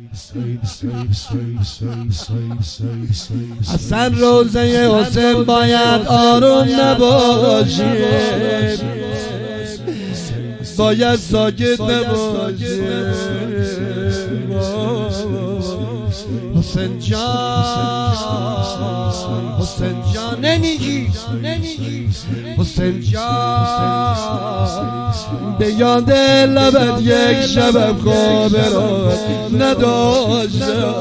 اصلا روزه حسین باید آروم نباشیم، باید ساکت نباشیم. حسین جان، حسین جان نمیگی، حسین جان به یاد لبت یک شبم خواب را نداشتم،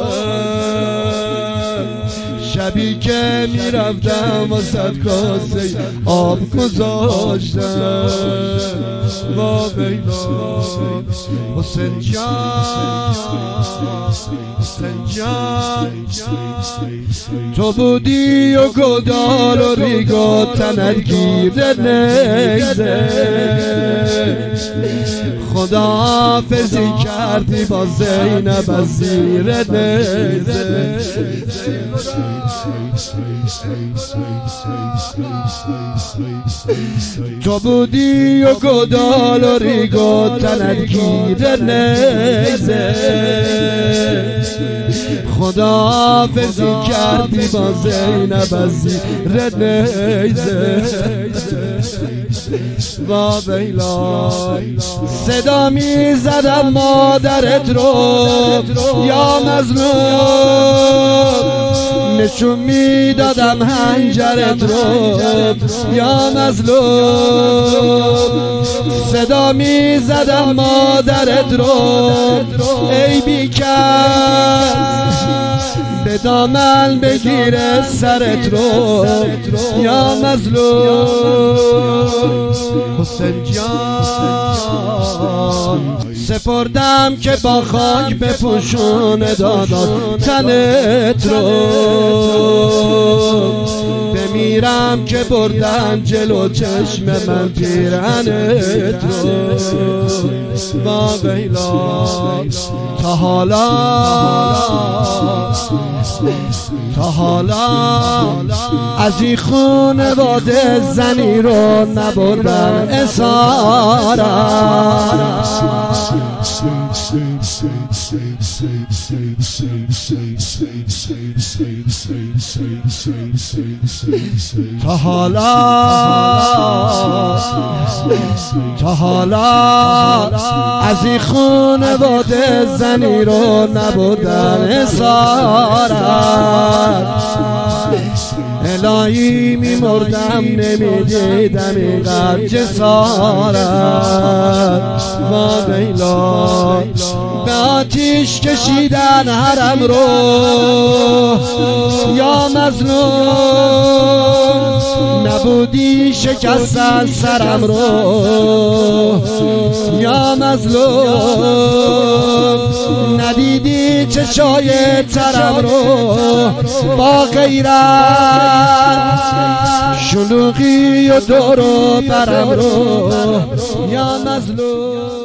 شبی که میرفتم واسه کاسه آب گذاشتم. وا ویلا حسین جان، حسین جان تو بودی و گدال و ریگ و تنت گیر نیزه، خداحافظی کردی با زینب از زیر نیزه. تو بودی و گدال و ریگ و تنت گیر نیزه، خداحافظی کردی با زینب از زیر نیزه. وا ویلا صدا می زدم مادرت رو یا مظلوم، نشون می دادم هنجرت رو یا مظلوم، صدا می زدم مادرت رو ای بیکس به دامن بگیره سرت رو یا مظلوم. حسین جان سپردم که با خاک بپوشونه دادم تنت رو، بمیرم که بردن جلو چشم من پیرهنت رو. وا ویلا تا حالا از این خونواده زنی رو نبردن اسارت، تا حالا از این خونواده زنی رو نبردن اسارت. الهی میمردم نمیدیدم اینقدر جسارت. وا ویلا به آتیش کشیدن حرم رو یا مظلوم، نبودی شکستن سرم رو یا مظلوم، ندیدی چشای ترم رو با غیرت، شلوغی و دور و برم رو یا مظلوم.